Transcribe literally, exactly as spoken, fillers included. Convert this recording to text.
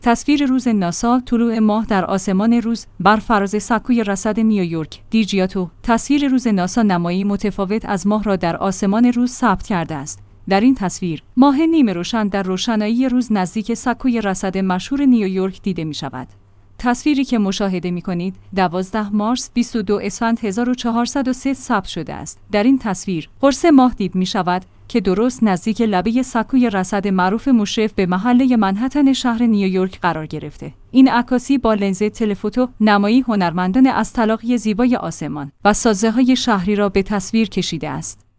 تصویر روز ناسا، طلوع ماه در آسمان روز بر فراز سکوی رصد نیویورک. دیجیاتو تصویر روز ناسا نمایی متفاوت از ماه را در آسمان روز ثبت کرده است. در این تصویر، ماه نیمه روشن در روشنایی روز نزدیک سکوی رصد مشهور نیویورک دیده می شود. تصویری که مشاهده می کنید، دوازدهم مارس بیست و دوم اسفند هزار و چهارصد و سه ثبت شده است. در این تصویر، قرص ماه دید می شود که درست نزدیک لبه سکوی رصد معروف مشرف به محله منهتن شهر نیویورک قرار گرفته. این عکاسی با لنز تلفوتو نمایی هنرمندان از تلاقی زیبای آسمان و سازه‌های شهری را به تصویر کشیده است.